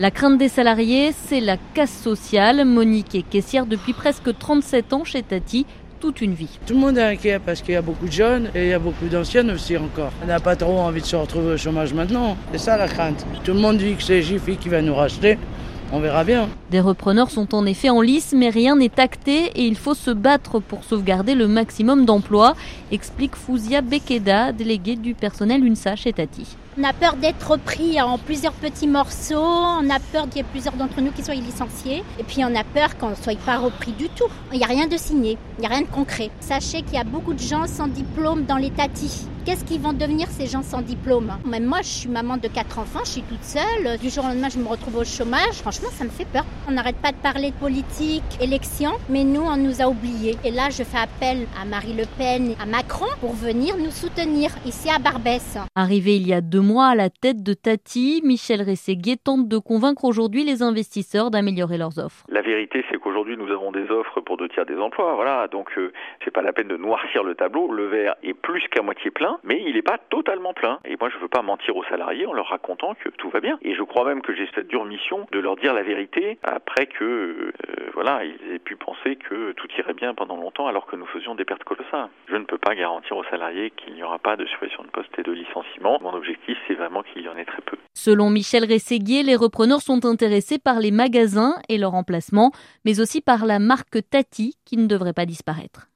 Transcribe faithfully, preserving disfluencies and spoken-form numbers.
La crainte des salariés, c'est la casse sociale. Monique est caissière depuis presque trente-sept ans chez Tati, toute une vie. Tout le monde est inquiet parce qu'il y a beaucoup de jeunes et il y a beaucoup d'anciennes aussi encore. On n'a pas trop envie de se retrouver au chômage maintenant. C'est ça la crainte. Tout le monde dit que c'est Jiffy qui va nous racheter. On verra bien. Des repreneurs sont en effet en lice, mais rien n'est acté et il faut se battre pour sauvegarder le maximum d'emplois, explique Fouzia Bekeda, déléguée du personnel UNSA chez Tati. On a peur d'être pris en plusieurs petits morceaux, on a peur qu'il y ait plusieurs d'entre nous qui soient licenciés, et puis on a peur qu'on ne soit pas repris du tout. Il n'y a rien de signé, il n'y a rien de concret. Sachez qu'il y a beaucoup de gens sans diplôme dans les Tati. Qu'est-ce qu'ils vont devenir ces gens sans diplôme ? Même moi, je suis maman de quatre enfants, je suis toute seule. Du jour au lendemain, je me retrouve au chômage. Franchement, ça me fait peur. On n'arrête pas de parler de politique, élection, mais nous, on nous a oubliés. Et là, je fais appel à Marie Le Pen, à Macron, pour venir nous soutenir ici à Barbès. Arrivé il y a deux mois à la tête de Tati, Michel Rességuier tente de convaincre aujourd'hui les investisseurs d'améliorer leurs offres. La vérité, c'est qu'aujourd'hui, nous avons des offres pour deux tiers des emplois. Voilà, donc euh, c'est pas la peine de noircir le tableau. Le verre est plus qu'à moitié plein, mais il n'est pas totalement plein. Et moi, je ne veux pas mentir aux salariés en leur racontant que tout va bien. Et je crois même que j'ai cette dure mission de leur dire la vérité après que, euh, voilà, ils aient pu penser que tout irait bien pendant longtemps alors que nous faisions des pertes colossales. Je ne peux pas garantir aux salariés qu'il n'y aura pas de suppression de postes et de licenciements. Mon objectif, c'est vraiment qu'il y en ait très peu. Selon Michel Rességuier, les repreneurs sont intéressés par les magasins et leur emplacement, mais aussi par la marque Tati qui ne devrait pas disparaître.